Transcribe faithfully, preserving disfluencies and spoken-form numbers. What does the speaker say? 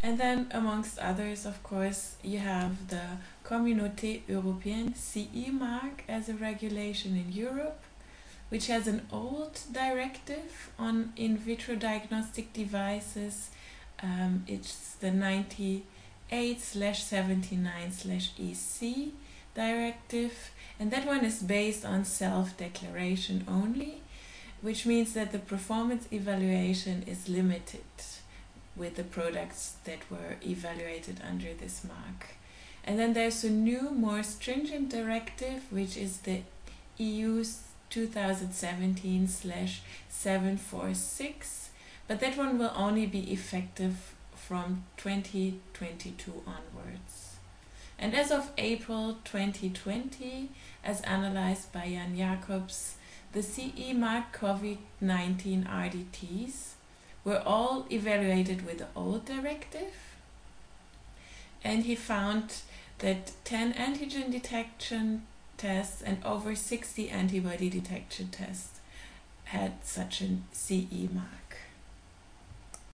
And then amongst others, of course, you have the Communauté Européenne C E mark as a regulation in Europe, which has an old directive on in vitro diagnostic devices. Um, it's the ninety-eight slash seventy-nine slash E C directive, and that one is based on self-declaration only, which means that the performance evaluation is limited with the products that were evaluated under this mark. And then there's a new, more stringent directive, which is the E U's two thousand seventeen slash seven forty-six, but that one will only be effective from twenty twenty-two onwards. And as of April twenty twenty, as analyzed by Jan Jacobs, the C E mark COVID nineteen R D Ts were all evaluated with the old directive, and he found that ten antigen detection tests and over sixty antibody detection tests had such a C E mark.